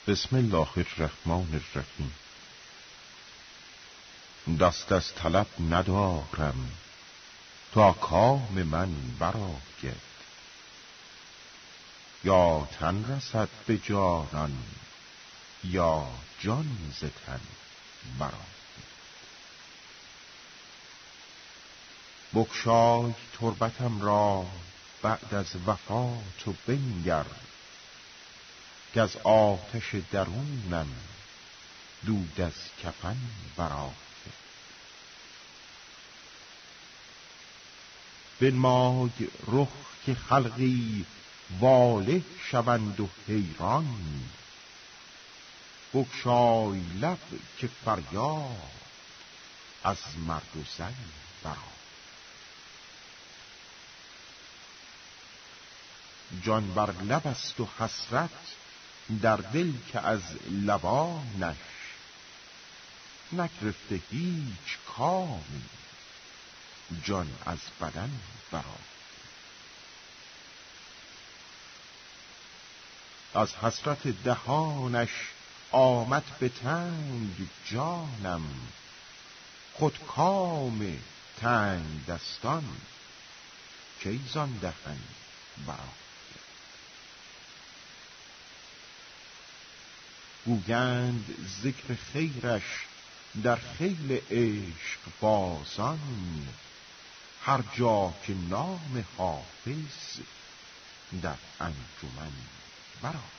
بسم الله الرحمن الرحیم. دست از طلب ندارم تا کام من برآید، یا تن رسد به جانان یا جان ز تن برآید. بگشای تربتم را بعد از وفات و بنگر، که از آتش درونم دود از کفن برآید. بنمای رخ که خلقی واله شوند و حیران، بگشای لب که فریاد از مرد و زن برآید. جان بر لب است و حسرت در دل که از لبانش، نگرفته هیچ کامی جان از بدن برآید. از حسرت دهانش آمد به تنگ جانم، خود کام تنگ دستان کی زان دهن برآید. گویند ذکر خیرش در خیل عشق بازان، هر جا که نام حافظ در انجمن برآید.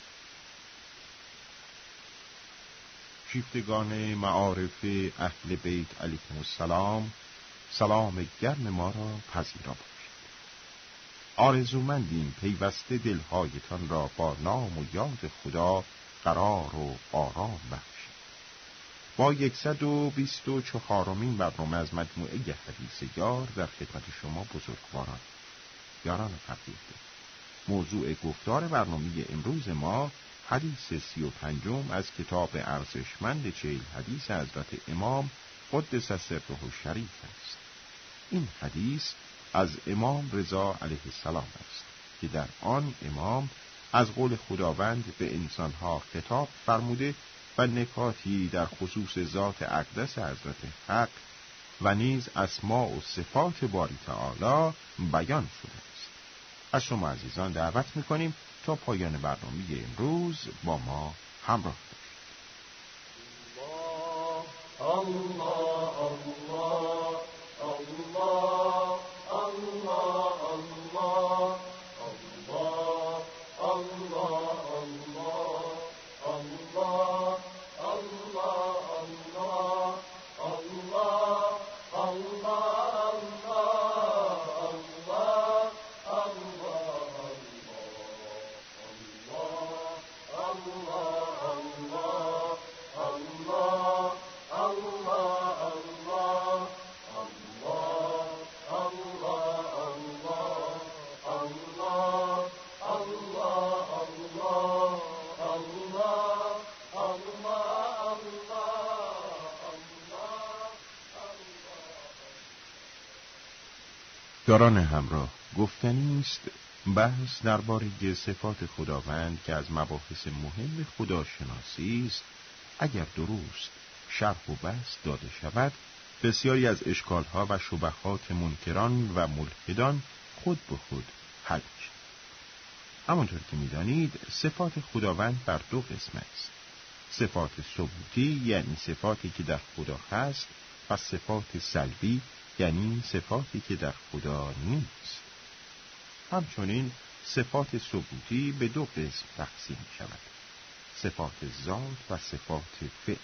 شیفتگان معارف اهل بیت علیهم السلام، سلام گرم ما را پذیرا باشید. آرزومندیم پیوسته دلهایتان را با نام و یاد خدا قرار و آرام بخشید. با 124مین برنامه از مجموعه حدیث یار در خدمت شما بزرگواران یاران فقیه. موضوع گفتار برنامه امروز ما حدیث 35 از کتاب ارزشمند 40 حدیث حضرت امام قدس سره الشریف است. این حدیث از امام رضا علیه السلام است که در آن امام از قول خداوند به انسانها خطاب فرموده و نکاتی در خصوص ذات اقدس حضرت حق و نیز اسماء و صفات باری تعالی بیان شده است. از شما عزیزان دعوت می‌کنیم تا پایان برنامه امروز با ما همراه باشید. الله الله الله الله الله یاران همراه، گفتنی است بحث درباره صفات خداوند که از مباحث مهم خداشناسی است. اگر درست شرح و بحث داده شود، بسیاری از اشکالها و شبهات منکران و ملحدان خود به خود حل می‌شود. همانطور که می‌دانید صفات خداوند بر دو قسم است: صفات ثبوتی یعنی صفاتی که در خدا هست و صفات سلبی یعنی صفاتی که در خدا نیست. همچنین صفات ثبوتی به دو قسم تقسیم می شود: صفات ذات و صفات فعل.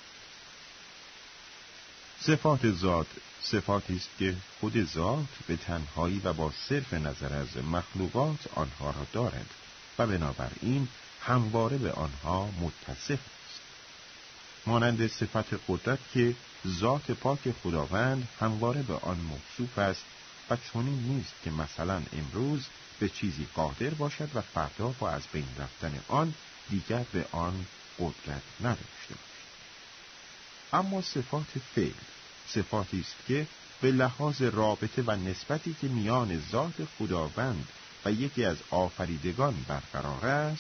صفات ذات صفاتی است که خود ذات به تنهایی و با صرف نظر از مخلوقات آنها را دارد و بنابراین همواره به آنها متصف است. مانند صفت قدرت که ذات پاک خداوند همواره به آن موصوف است و چنین نیست که مثلا امروز به چیزی قادر باشد و فردا با از بین رفتن آن دیگر به آن قدرت نداشته باشد. اما صفات فعل صفاتی است که به لحاظ رابطه و نسبتی که میان ذات خداوند و یکی از آفریدگان برقرار است،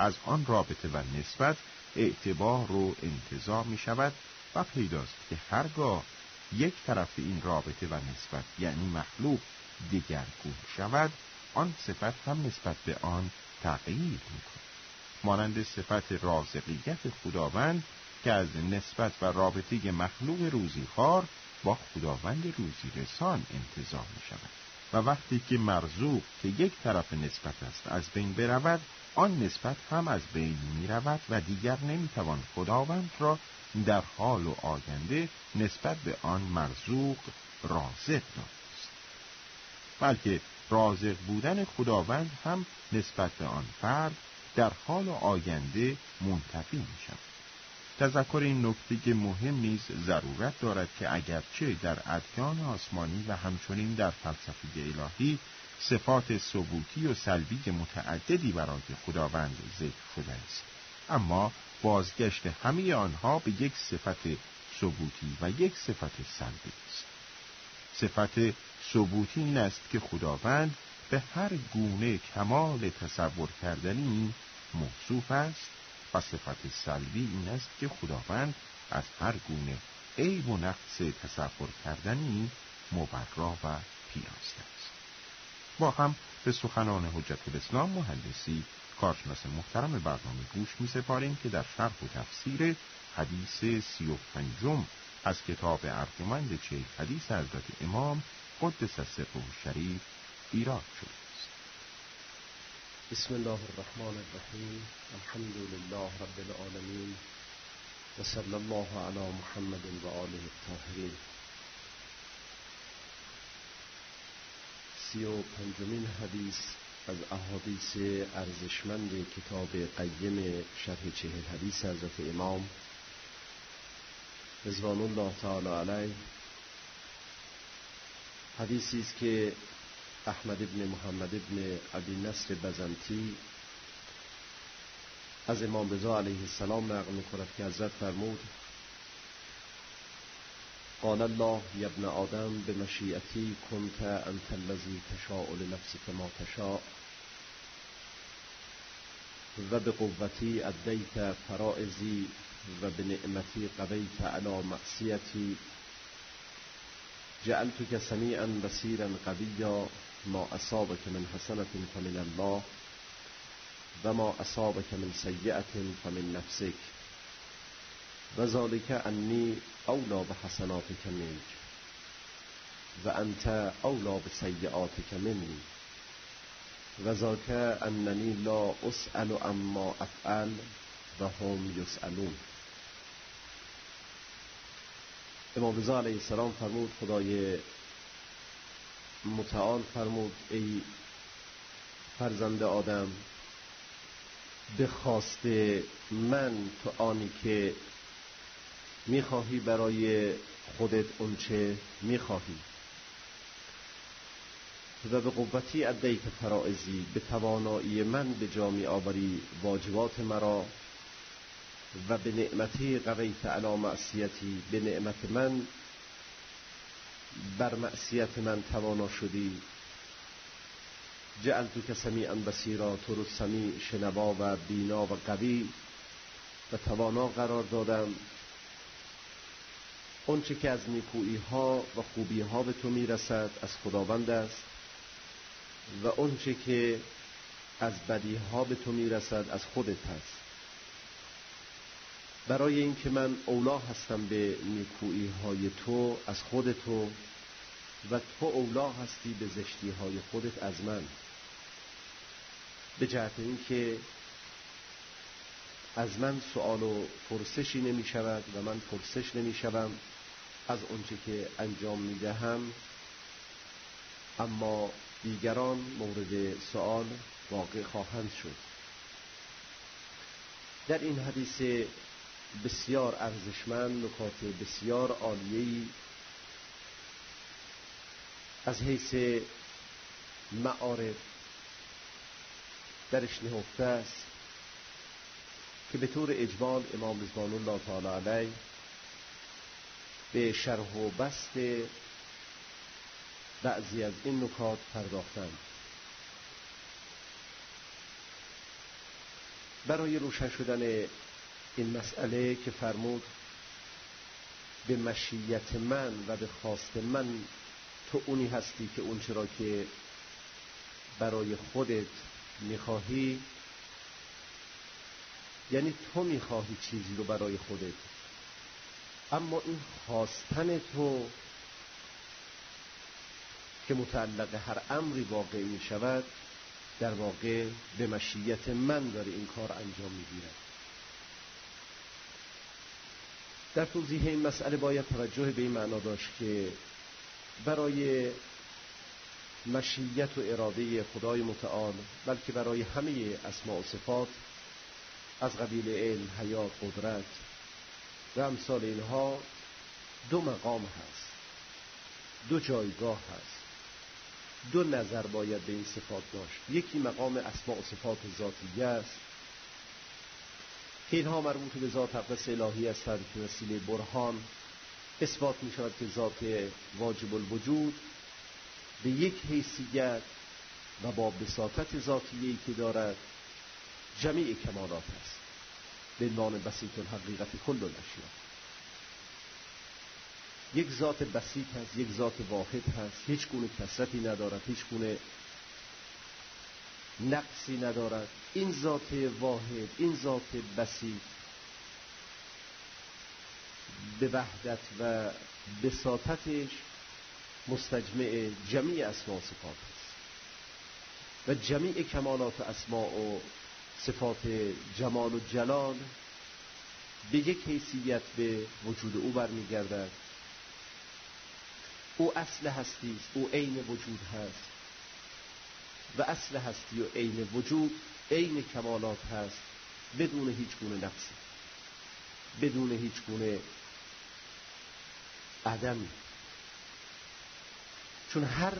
از آن رابطه و نسبت اعتبار و انتزاع می شود و پیداست که هرگاه یک طرف این رابطه و نسبت یعنی مخلوق دگرگون شود، آن صفت هم نسبت به آن تغییر می‌کند. مانند صفت رازقیت خداوند که از نسبت و رابطه مخلوق روزیخوار با خداوند روزی رسان انتزاع می‌شود و وقتی که مرزوق که یک طرف نسبت است از بین برود، آن نسبت هم از بین می‌رود و دیگر نمی‌توان خداوند را در حال و آینده نسبت به آن مرزوق رازق دانست، بلکه رازق بودن خداوند هم نسبت به آن فرد در حال و آینده منتفی می شود. تذکر این نکته مهم نیز ضرورت دارد که اگرچه در ادیان آسمانی و همچنین در فلسفه الهی صفات ثبوتی و سلبی متعددی برای خداوند ذکر شده است، اما بازگشت همه آنها به یک صفت ثبوتی و یک صفت سلبی است. صفت ثبوتی این است که خداوند به هر گونه کمال تصور کردنی موصوف است و صفت سلبی این است که خداوند از هر گونه عیب و نقص تصور کردنی مبرا و پیراسته است. با هم به سخنان حجت الاسلام محدثی کارشناس محترم برنامه گوش می سپاریم که در شرح و تفسیر حدیث 35 از کتاب ارجمند 40 حدیث حضرت امام قدس سره الشریف ایراد شده است. بسم الله الرحمن الرحیم. الحمد لله رب العالمین و صلی الله علی محمد و آله الطاهرین. 35مین حدیث از احادیث ارزشمند کتاب قیم شرح 40 حدیث حضرت امام رضوان الله تعالی علیه، حدیثی است که احمد ابن محمد ابن ابی نصر بزنطی از امام رضا علیه السلام نقل می‌کند که حضرت فرمود: قال الله یا ابن آدم بمشیئتی کنت انت الذی تشاء لنفسک ما تشاء و بقوتی ادیت فرائضی و بنعمتی قویت علی معصیتی جعلتک سمیعا بصیرا قویا ما اصابک من حسنة فمن الله و ما اصابک من سیئة فمن نفسک و ذلک انی اولی بحسناتک منک و انت اولی بسیئاتک منی و ذاک اننی لا اسأل عما افعل و هم یسألون. امام رضا علیه السلام فرمود، خدای متعال فرمود: ای فرزند آدم، به خواست من تو آنی که میخواهی برای خودت اونچه میخواهی و به قوتی ادیت فرائضی، به توانایی من به جا می آوری واجبات مرا و به نعمتی قویت علی معصیتی، به نعمت من بر معصیت من توانا شدی. جعلتک سمیعا بصیرا، تو رو سمیع، شنوا و بینا و قوی و توانا قرار دادم. اون چه که از نیکویی ها و خوبی ها به تو میرسد از خداوند است و اون چه که از بدی ها به تو میرسد از خودت هست. برای این که من اولا هستم به نیکویی های تو از خود تو و تو اولا هستی به زشتی های خودت از من، به جهت این که از من سؤال و پرسشی نمی شود و من پرسش نمی شوم از اونچه که انجام می دهم، اما دیگران مورد سؤال واقع خواهند شد. در این حدیث بسیار ارزشمند نکات بسیار عالیه‌ای از حیث معارف درش نهفته است که به طور اجمال امام رضوان الله تعالی علیه به شرح و بسط بعضی از این نکات پرداختند. برای روشن شدن این مسئله که فرمود به مشیت من و به خواست من تو اونی هستی که اون چرا که برای خودت میخواهی، یعنی تو میخواهی چیزی رو برای خودت، اما این خواستن تو که متعلق هر امری واقع میشود در واقع به مشیت من داره این کار انجام میگیرد. در توضیح این مسئله باید توجه به این معنا داشت که برای مشیت و اراده خدای متعال، بلکه برای همه اسماء و صفات از قبیل علم، حیات، قدرت و امثال اینها دو مقام هست، دو جایگاه هست، دو نظر باید به این صفات داشت. یکی مقام اسماء و صفات ذاتیه است که اینها مربوط به ذات اقدس الهی هستند که وسیله برهان اثبات می شود که ذات واجب الوجود به یک حیثیت و با بساطت ذاتیه‌ای که دارد جمیع کمالات است، به عنوان بسیط الحقیقت کل الاشیاء. یک ذات بسیط هست، یک ذات واحد هست، هیچ گونه کثرتی ندارد، هیچ گونه نقصی ندارد. این ذات واحد، این ذات بسیط به وحدت و بساطتش مستجمع جمیع اسماء و صفات است و جمیع کمالات اسماء و صفات جمال و جلال به یک حیثیت به وجود او برمیگردد. او اصل هستی است، او عین وجود هست و اصل هستی و عین وجود عین کمالات هست، بدون هیچ گونه نقصی، بدون هیچ گونه عدمی. چون هر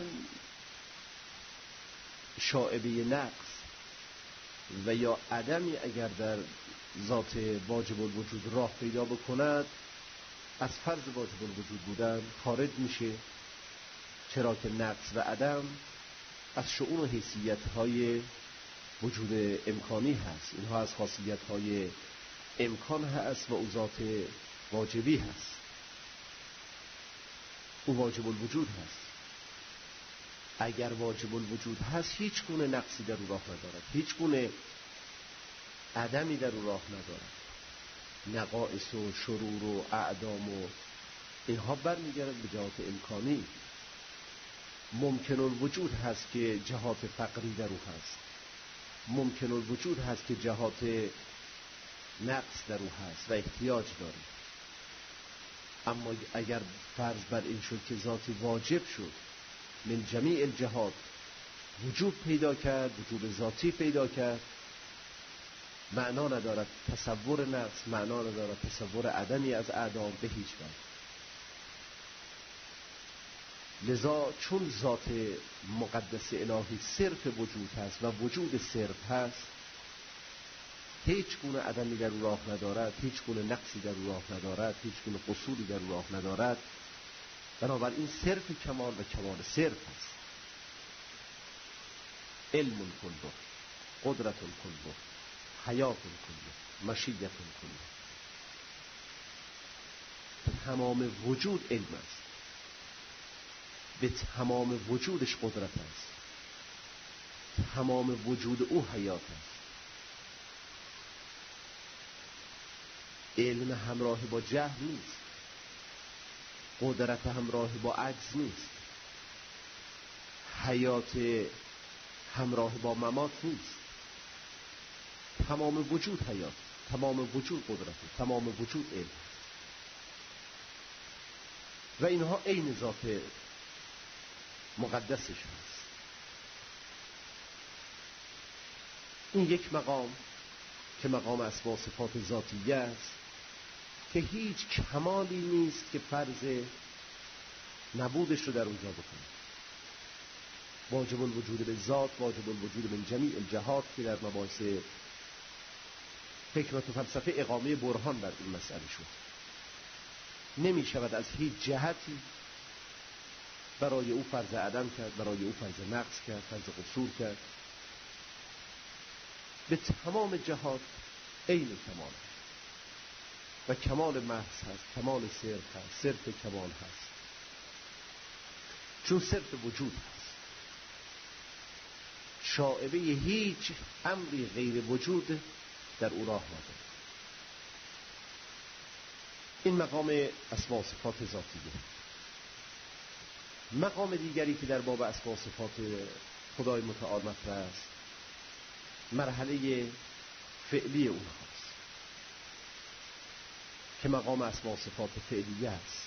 شائبه نقص و یا عدمی اگر در ذات واجب الوجود راه پیدا بکند از فرض واجب الوجود بودن خارج میشه، چرا که نقص و عدم از شؤون و حیثیت‌های وجود امکانی هست. اینها از خاصیت‌های امکان هست و او ذات واجبی هست، او واجب الوجود هست. اگر واجب الوجود هست هیچ گونه نقصی در او راه ندارد، هیچ گونه عدمی در او راه ندارد. نقائص و شرور و اعدام و اینها برمیگردد به جهات امکانی. ممکن الوجود هست که جهات فقری در او هست، ممکن الوجود هست که جهات نقص در او هست و احتیاج داره. اما اگر فرض بر این شد که ذات واجب شد، من جمیع الجهات وجود پیدا کرد، وجود ذاتی پیدا کرد، معنا ندارد تصور نقص، معنا ندارد تصور عدمی از اعدام به هیچ وجه. لذا چون ذات مقدس الهی صرف وجود هست و وجود صرف هست، هیچ گونه عدمی در او راه ندارد، هیچ گونه نقصی در او راه ندارد، هیچ گونه قصوری در او راه ندارد. بنابراین صرف کمال و کمال صرف هست. علم کله، قدرت کله، حیات کله، مشیت کله. تمام وجود علم است، به تمام وجودش قدرت است، تمام وجود او حیات است. علم همراه با جهل نیست، قدرت همراه با عجز نیست، حیات همراه با ممات نیست. تمام وجود حیات، تمام وجود قدرت، تمام وجود علم و اینها عین ذات مقدسش هست. این یک مقام که مقام اسماء و صفات ذاتیه است که هیچ کمالی نیست که فرض نبودش رو در اونجا بکنه. واجب الوجود به ذات، واجب الوجود من جمیع الجهات که در مباحث حکمت و فلسفه اقامه برهان بر این مسئله شد. نمی شود از هیچ جهتی برای او فرض عدم کرد، برای او فرض نقص کرد، فرض قصور کرد. به تمام جهات عین کمال هست و کمال محض هست، کمال صرف هست، صرف کمال هست، چون صرف وجود هست. شائبه هیچ امری غیر وجود در او راه نداره. این مقام اسما و صفات ذاتیه. مقام دیگری که در باب اسما و صفات خدای متعال مطرح است مرحله فعلی اونهاست که مقام اسما و صفات فعلیه است.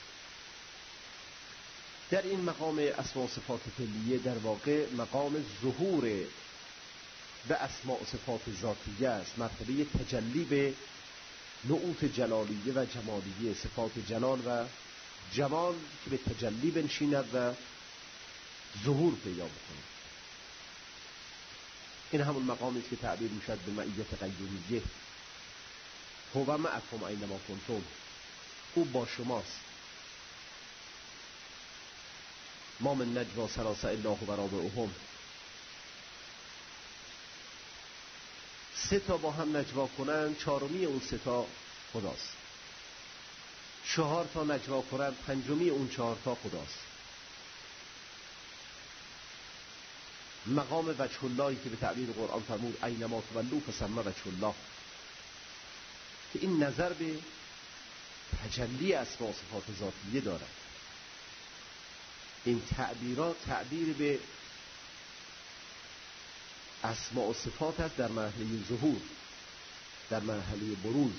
در این مقام اسما و صفات فعلیه در واقع مقام ظهور به اسما و صفات ذاتیه است، مرتبه تجلی به نعوت جلالیه و جمالیه، صفات جلال و جمال که به تجلی بنشیند و ظهور پیدا بکند. این همون مقامی است که تعبیر میشد به معیت قیومیه. هو معکم اینما کنتم، او با شماست. ما من نجوا ثلاثه الا هو رابعهم. سه تا با هم نجوا کنن، چهارمی اون سه تا خداست. 4 تا نجوا کنن، پنجمی اون 4 تا خداست. مقام وجه اللهی که به تعبیر قرآن فرمود اینما تولوا فثم وجه الله، که این نظر به تجلی اسما و صفات ذاتیه دارد. این تعبیرات تعبیر به اسما و صفات است در مرحله ظهور، در مرحله بروز،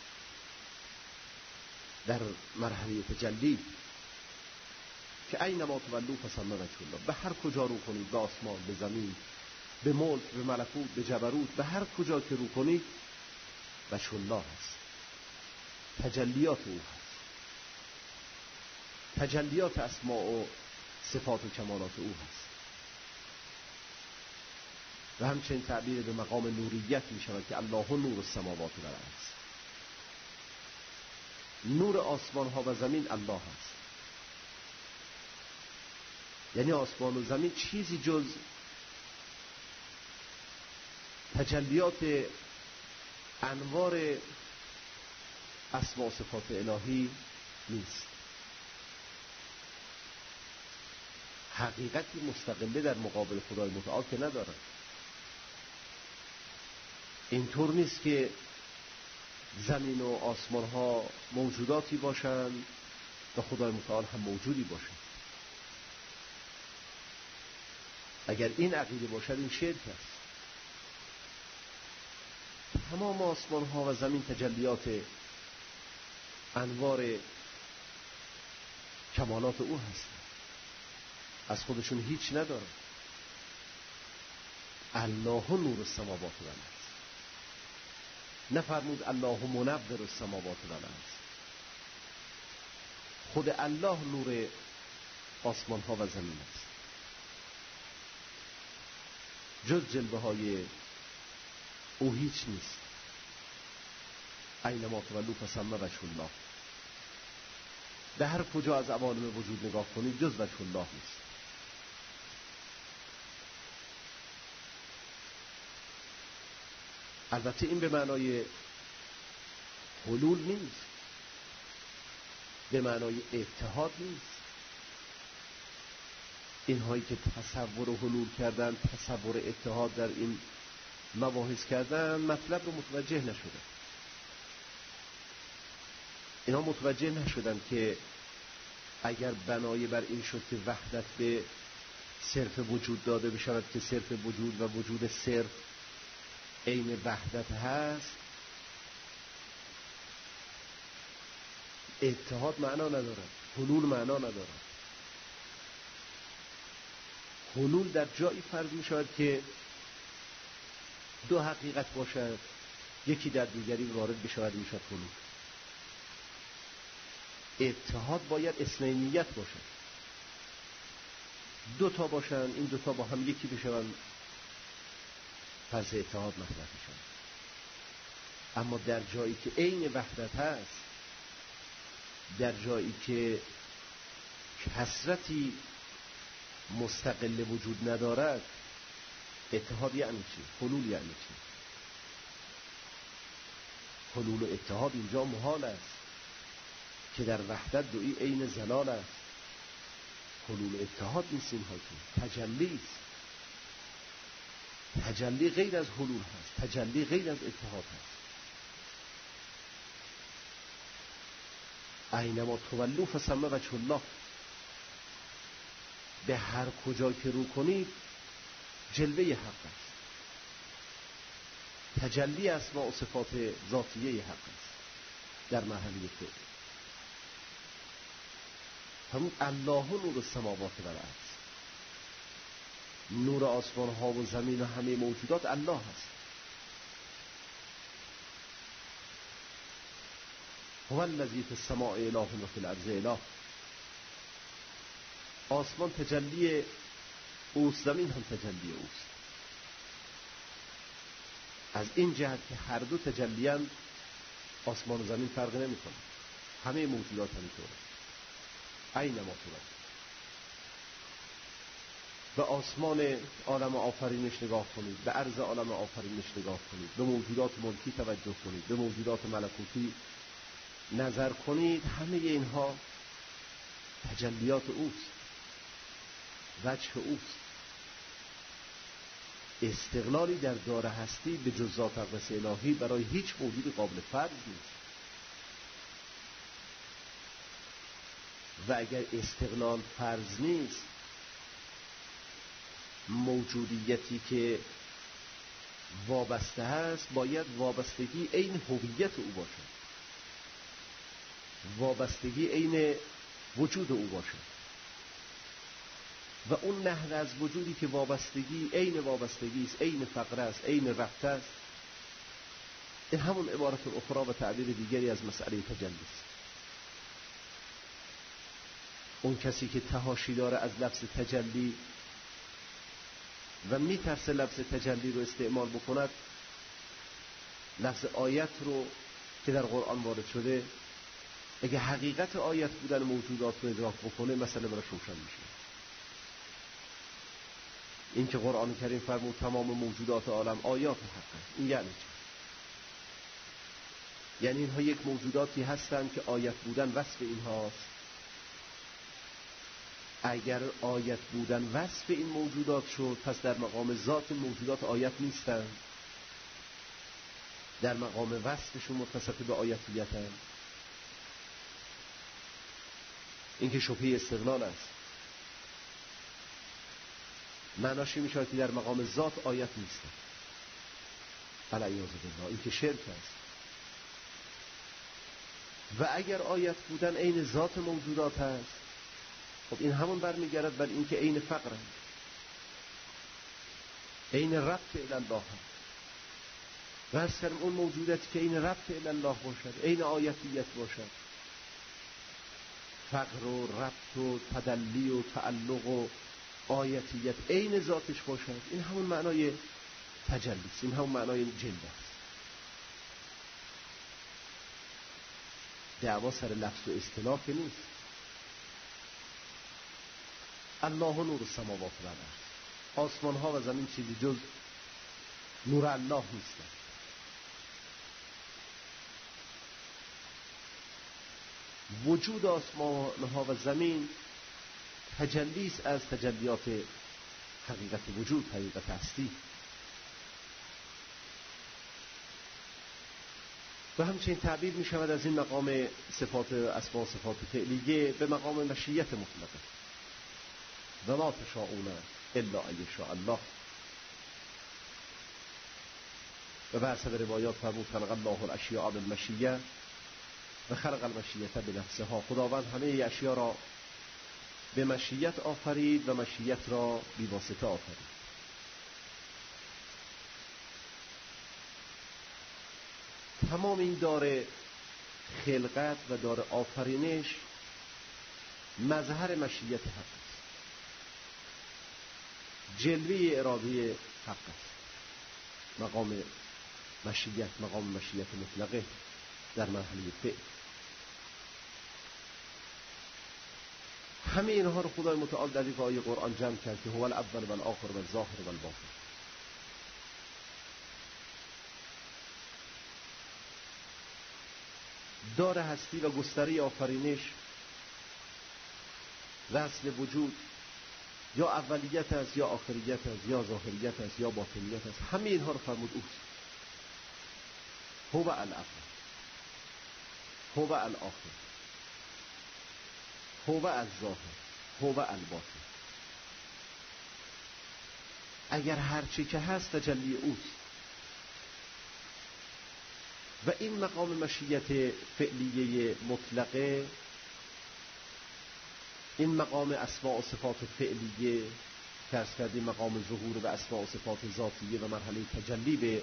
در مرحله تجلی، که اینما تولوا فثم وجه الله. به هر کجا رو کنید، به آسمان، به زمین، به ملک، به ملکوت، به جبروت، به هر کجا که رو کنید وجه الله هست، تجلیات او هست، تجلیات اسما و صفات و کمالات او هست. و همچنین تعبیر به مقام نوریت می شود که الله نور السماوات و الارض، نور آسمان ها و زمین الله هست. یعنی آسمان و زمین چیزی جز تجلیات انوار اسما و صفات الهی نیست. حقیقتی مستقله در مقابل خدای متعال که ندارد. اینطور نیست که زمین و آسمان ها موجوداتی باشند و خدای متعال هم موجودی باشد. اگر این عقیده باشد این شرک است. تمام آسمان ها و زمین تجلیات انوار کمالات او هستند، از خودشون هیچ ندارند. الله نور السماوات و الارض، نفرمود الله منور السماوات و الارض. خود الله نور آسمان ها و زمین است. جز جلوه های او هیچ نیست. اینما تولوا فثم وجه الله. به هر کجا از عوالم وجود نگاه کنید جز وجه الله نیست. البته این به معنای حلول نیست، به معنای اتحاد نیست. اینهایی که تصور حلول کردن، تصور اتحاد در این مباحث کردن، مطلب رو متوجه نشدن. اینها متوجه نشدن که اگر بنای بر این شد که وحدت به صرف وجود داده بشود که صرف وجود و وجود صرف عین وحدت هست، اتحاد معنا ندارد، حلول معنا ندارد. حلول در جایی فرض می شود که دو حقیقت باشد، یکی در دیگری وارد بشود، می شود حلول. اتحاد باید اثنینیت باشد، دو تا باشند، این دو تا با هم یکی بشوند، فرض اتحاد مطرح بشود. اما در جایی که عین وحدت هست، در جایی که کثرتی مستقل وجود ندارد، اتحاد یعنی چی؟ حلول یعنی چی؟ حلول و اتحاد اینجا محال است که در وحدت دویی عین زلال است. حلول و اتحاد نیست اینها که تجلی است. تجلی غیر از حلول هست، تجلی غیر از اتحاد هست. اینما تولوا فثم وجه الله. به هر کجا که رو کنید جلوه حق است. تجلی اسماء و صفات ذاتیه حق است در محلی فعل. همون الله نور السماوات و الارض، نور آسمان ها و زمین و همه موجودات الله هست. هو الذی فی السماء اله و فی الارض اله. آسمان تجلی اوست، زمین هم تجلی اوست. از این جهت که هر دو تجلیان، آسمان و زمین فرق نمی کنه، همه موجودات همینطوره. اینما تولوا. به آسمان عالم آفرینش نگاه کنید، به عرض عالم آفرینش نگاه کنید، به موجودات ملکی توجه کنید، به موجودات ملکوتی نظر کنید، همه اینها تجلیات اوست، وجه اوست. استقلالی در دار هستی به جز ذات اقدس الهی برای هیچ موجود قابل فرض نیست. و اگر استقلال فرض نیست، موجودیتی که وابسته هست باید وابستگی عین هویت او باشد، وابستگی عین وجود او باشد. و اون نحو از وجودی که وابستگی عین وابستگی است، عین فقر است، عین ربط است، این همون عبارت اخرى و تعبیر دیگری از مسئله تجلی است. اون کسی که تحاشی داره از لفظ تجلی و میترسه لفظ تجلی رو استعمال بکند، لفظ آیت رو که در قرآن وارد شده، اگه حقیقت آیت بودن موجودات رو ادراک بکنه، مسئله براش روشن میشه. این که قرآن کریم فرمود تمام موجودات عالم آیات حق است، این یعنی چه؟ یعنی اینها یک موجوداتی هستند که آیت بودن وصف اینهاست. اگر آیت بودن وصف این موجودات شد، پس در مقام ذات موجودات آیت نیستند، در مقام وصفشون متصف به آیتیتند. این که شبهه استقلال است. معناش میشه که در مقام ذات آیت نیستند. علیاذ بالله، این که شرک است. و اگر آیت بودن عین ذات موجودات هست، خب این همون برمیگرد بر این که عین فقر هست، عین ربط الله هست. و از کردم اون موجوداتی که عین ربط الله باشد، عین آیتیت باشد، فقر و ربط و تدلی و تعلق و آیتیت عین ذاتش باشد، این همون معنای تجلی است، این همون معنای جلوه است. دعوا سر لفظ و اصطلاح که نیست. الله نور السماوات و الارض. آسمان ها و زمین چیزی جز نور الله نیستند. وجود آسمان ها و زمین تجلی است از تجلیات حقیقت وجود، حقیقت هستی. و همچنین تعبیر می شود از این مقام صفات اسماء صفات فعلیه به مقام مشیت مطلقه. و ما تشاءون الا ان یشاء الله. و به حسب روایات فرمود خلق الله الاشیاء بالمشیه و خلق المشیه بنفسها. خداوند همه اشیاء را به مشیت آفرید و مشیت را بی واسطه آفرید. تمام این دار خلقت و دار آفرینش مظهر مشیت حق است، جلوه اراده حق است. مقام مشیت، مقام مشیت مطلقه در مرحله فعل. همه اینها رو خدای متعال در یک آیه قرآن جمع کرد که هو الاول و الاخر و الظاهر و الباطن. دار هستی و گستره آفرینش و اصل وجود یا اولیت است یا آخریت است یا ظاهریت است یا باطنیت است، همه اینها رو فرمود اوست. هو الاول، هو الاخر، هو الظاهر، هو الباطن. اگر هر چی که هست تجلی اوست. و این مقام مشیت فعلیه مطلقه، این مقام اسماء و صفات فعلیه که از کردیم مقام ظهور به اسماء و صفات ذاتیه و مرحله تجلی به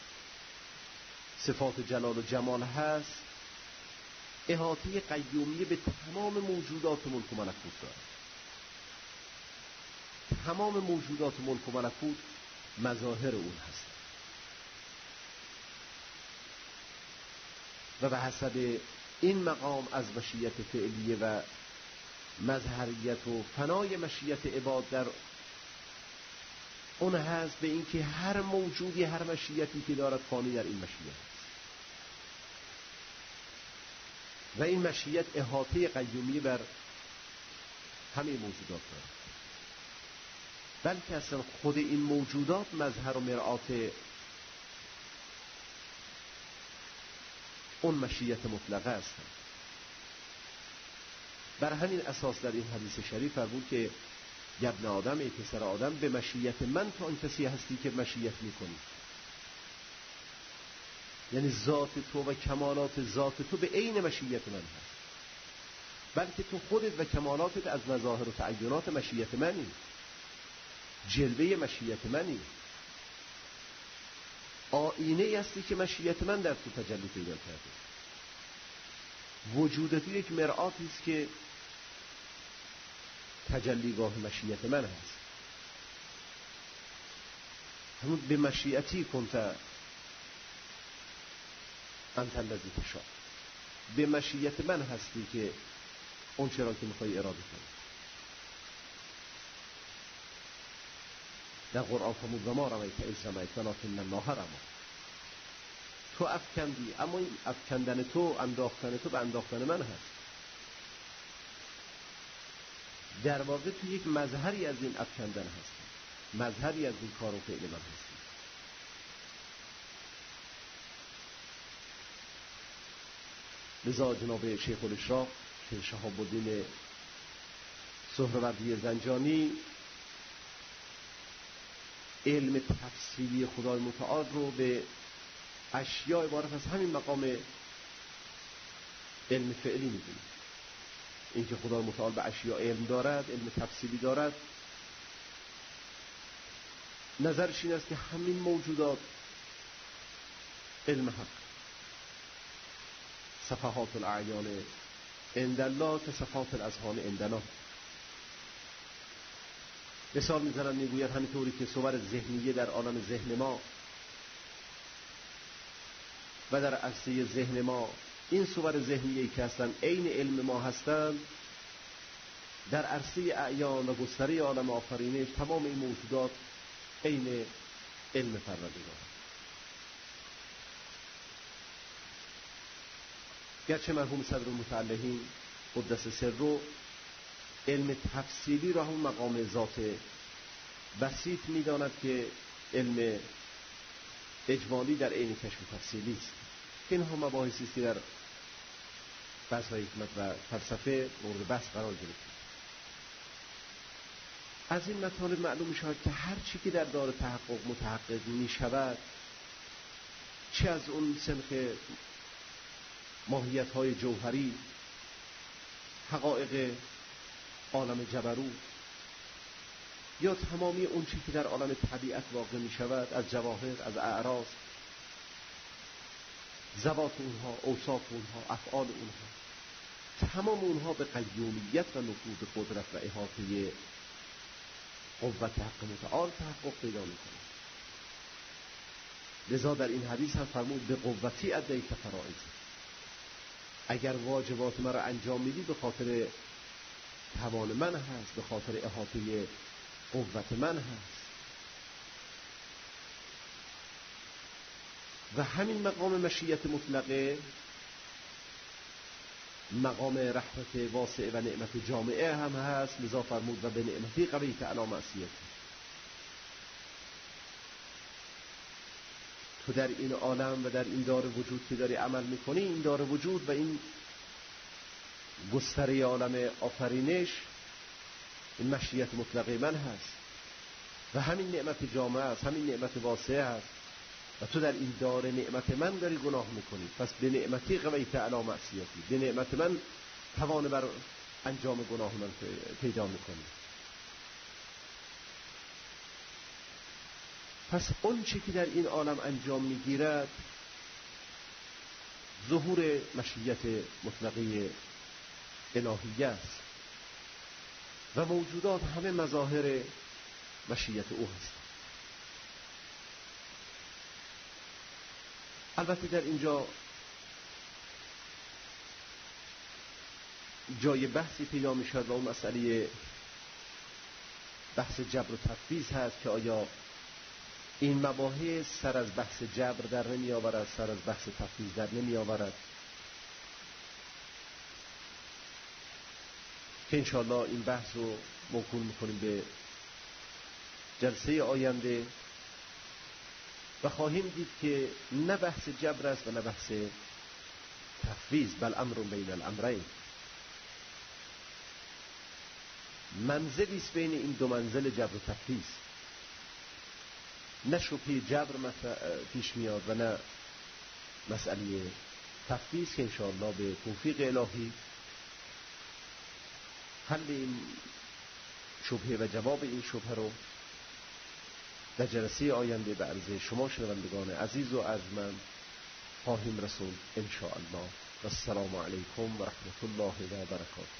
صفات جلال و جمال هست، احاطه قیومیه به تمام موجودات ملک و ملکوت دارد. تمام موجودات ملک و ملکوت مظاهر اون هست و به حسب این مقام از مشیت فعلیه و مظهریت و فنای مشیت عباد در اون هست به این که هر موجودی هر مشیتی که دارد فانی در این مشیت هست و این مشیت احاطه قیومی بر همه موجودات دارد، بلکه اصلا خود این موجودات مظهر و مرآت اون مشیت مطلقه هستند. بر همین اساس در این حدیث شریف فرمود که ابن آدم ای پسر آدم به مشیت من تو آن کسی هستی که مشیت میکنی، یعنی ذات تو و کمالات ذات تو به عین مشیت من هست، بلکه تو خودت و کمالاتت از مظاهر و تعینات مشیت منی، جلوه مشیت منی، آینه هستی که مشیت من در تو تجلی پیدا کرده. وجودت یک مرآتی است که تجلیگاه مشیت من هست. همون به مشیتی کنت انت الذی تشاء، به مشیت من هستی که اون چرا که میخوای اراده کنی. در قرآن فرمود و ما رمیت اذ رمیت ولکن الله رمی، تو افکندی اما این افکندن تو، انداختن تو به انداختن من هست. در واقع تو یک مظهری از این افکندن هستی، مظهری از این کار و فعل من هستی. لذا جناب شیخ الاشراق که شهاب الدین سهروردی زنجانی علم تفصیلی خدای متعال رو به اشیاء عبارت از همین مقام علم فعلی می‌دونه. اینکه خدای متعال به اشیاء علم دارد، علم تفصیلی دارد، نظرش این است که همین موجودات علم حق، صفحات الاعیان عند الله که صفحات الاذهان عندنا. مثال میزنن میگوید همینطوری که صور ذهنیه در عالم ذهن ما و در عرصه ذهن ما این صور ذهنیه که هستن عین علم ما هستند، در عرصه اعیان و گستره عالم آفرینش تمام این موجودات عین علم پروردگار. گرچه مرحوم صدر المتعلقین قدس سره علم تفصیلی را همون مقام ذات بسیط می‌داند که علم اجمالی در عین کشف تفصیلی است. اینها مباحثی است که در بحث‌های حکمت و فلسفه مورد بحث قرار گرفت. از این مطالب معلوم می‌شود که هر چی که در دار تحقق متحقق می‌شود، چه از اون سنخ ماهیت‌های جوهری، حقایق عالم جبروت، یا تمامی اون چیزی که در عالم طبیعت واقع می شود، از جواهر، از اعراض، ذوات اونها، اوصاف اونها، افعال اونها، تمام اونها به قیومیت و نفوذ قدرت و احاطه قوت حق متعال تحقق پیدا می کند. لذا در این حدیث هم فرمود به قوتی ادیت فرائض، اگر واجبات مرا انجام میدی به خاطر توان من هست، به خاطر احاطه قوت من هست. و همین مقام مشیت مطلقه مقام رحمت واسع و نعمت جامعه هم هست. لذا فرمود و به نعمتی قویت علی معصیتی. تو در این عالم و در این دار وجود که داری عمل میکنی، این دار وجود و این گستره عالم آفرینش، این مشیت مطلقه من هست و همین نعمت جامعه است، همین نعمت واسعه است و تو در این دار نعمت من داری گناه میکنی. پس به نعمتی قویت علی معصیتی، به نعمت من توان بر انجام گناه من پیدا میکنی. پس اون چی که در این عالم انجام میگیرد ظهور مشیت مطلقه الهیه است و موجودات همه مظاهر مشیت او هست. البته در اینجا جای بحثی پیدا می شد و اون مسئله بحث جبر و تفویض هست که آیا این مباحث سر از بحث جبر در نمی آورد، سر از بحث تفویض در نمی آورد، که انشاءالله این بحث رو موکول میکنیم به جلسه آینده و خواهیم دید که نه بحث جبر است و نه بحث تفویض، بل امر بین الامرین. منزلی است بین این دو منزل جبر و تفویض. نه شبهه جبر پیش میاد و نه مسئله تفویض که انشاءالله به توفیق الهی حل این شبهه و جواب این شبهه رو در جلسه آینده به عرض شما شنوندگان عزیز و ارجمند خواهیم رسول انشاءالله. و السلام علیکم و رحمت الله و برکاته.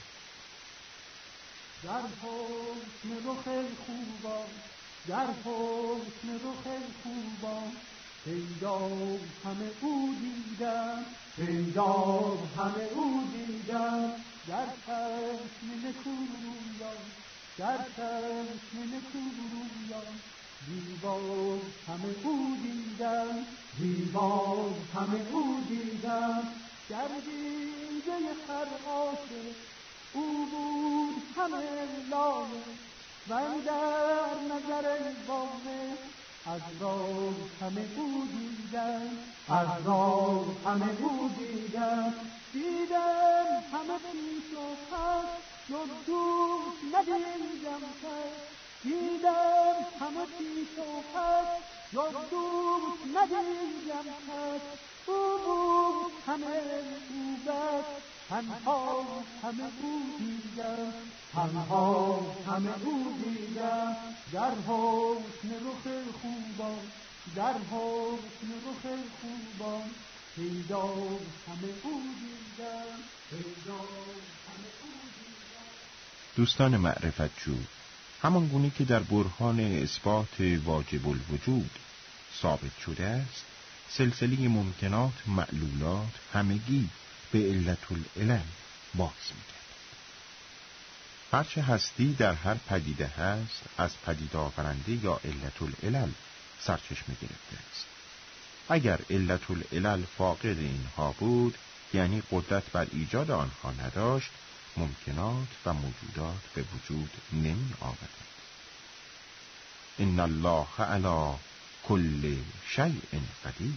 در حسن رخ خوبان، در حسن رخ خوبان پیدا همه او دیدم، پیدا همه او دیدم. در چشم نکورویان، در چشم نکورویان دیوار همه او دیدم، دیوار همه او دیدم. در دیده هر عاشق او بود همه لایه و در نظر وامه از راه همه او دیدم، از راه همه او دیدم. دیدم همه پیش و پس جز دوست ندیدم کس، دیدم همه پیش و پس جز دوست ندیدم کس. او بود همه او بس، تنها همه او دیدم، تنها همه او دیدم. در حسن رخ خوبان، در حسن رخ خوبان پیدا همه او دیدم، پیدا همه او دیدم. دوستان معرفت جو، همان گونه که در برهان اثبات واجب الوجود ثابت شده است، سلسله ممکنات معلولات همگی به علت العلل باز می‌گردد. هرچه هستی در هر پدیده هست از پدیده آفرنده یا علت العلل سرچشمه گرفته است. اگر علت العلل فاقد اینها بود، یعنی قدرت بر ایجاد آنها نداشت، ممکنات و موجودات به وجود نمی آمدند. ان الله علی کل شیء قدیر.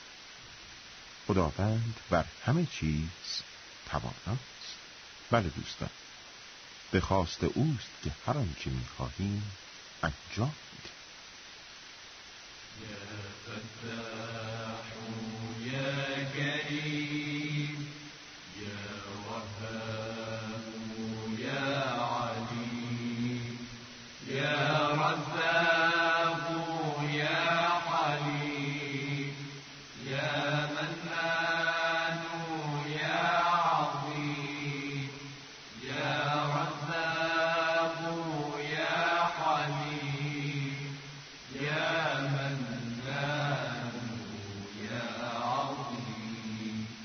خداوند بر همه چیز تواناست. بله دوستان، به خواست اوست که هر آنچه می‌خواهیم انجام می‌دهیم. یا فتاح یا کریم یا وهاب یا علیم یا رزاق یا حلیم یا منان یا عظیم یا رزاق یا حلیم یا منان یا عظیم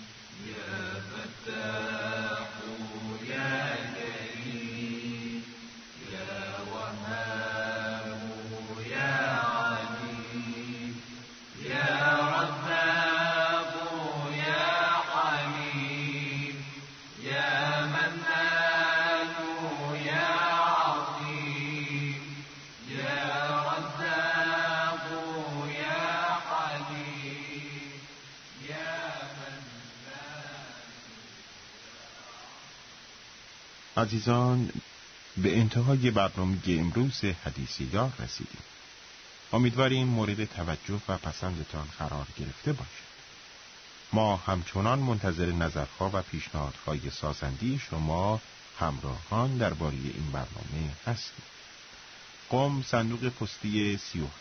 عزیزان، به انتهای برنامه امروز حدیث یار رسیدیم. امیدواریم مورد توجه و پسندتان قرار گرفته باشد. ما همچنان منتظر نظرها و پیشنهادهای سازنده شما همراهان درباره این برنامه هستیم. قم، صندوق پستی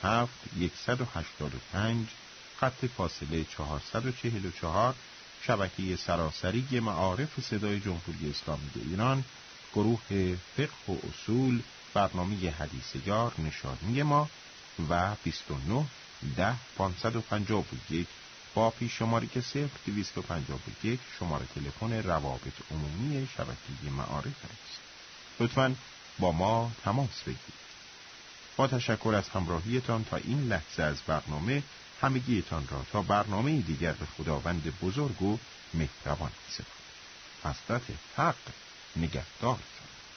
37185، خط فاصله 444، شبکه سراسری معارف صدای جمهوری اسلامی ایران، گروه فقه و اصول، برنامه حدیث یار، نشانی ما و 29 10 551 با پیش شماری که 0251 شماره تلفن روابط عمومی شبکه معارف است. لطفاً با ما تماس بگیرید. با تشکر از همراهیتان تا این لحظه از برنامه، همگیتان را تا برنامه دیگر به خداوند بزرگ و مهربان می‌سپارم. حضرت حق نگهدارتان.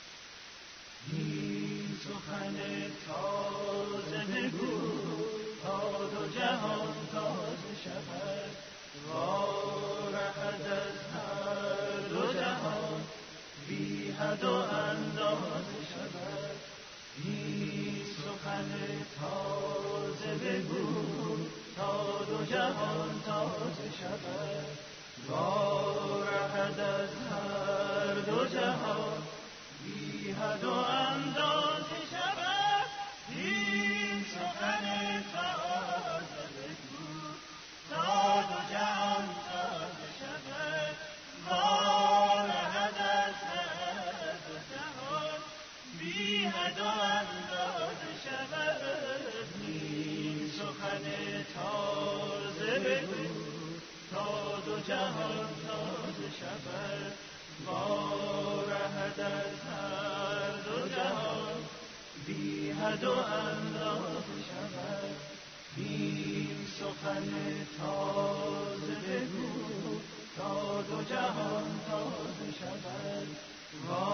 این سخن تازه بگو تا دو جهان تازه شود، وارهد از هر دو جهان بی حد و اندازه شود. این سخن تازه بگو تا دو جهان تازه شود، وارهد از هر دو جهان بی حد و اندازه شود. این سخن تازه بگو تا دو جهان تازه شود، وارهد از هر دو جهان بی حد و اندازه شود. این سخن تازه بگو تا دو جهان تازه شود، وارهد از هر دو جهان بی حد و اندازه شود. این سخن تازه بگو تا دو جهان تازه شود،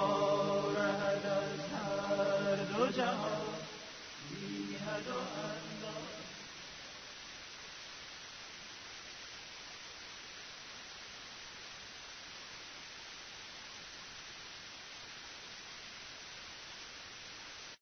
وارهد از هر دو جهان بی حد و اندازه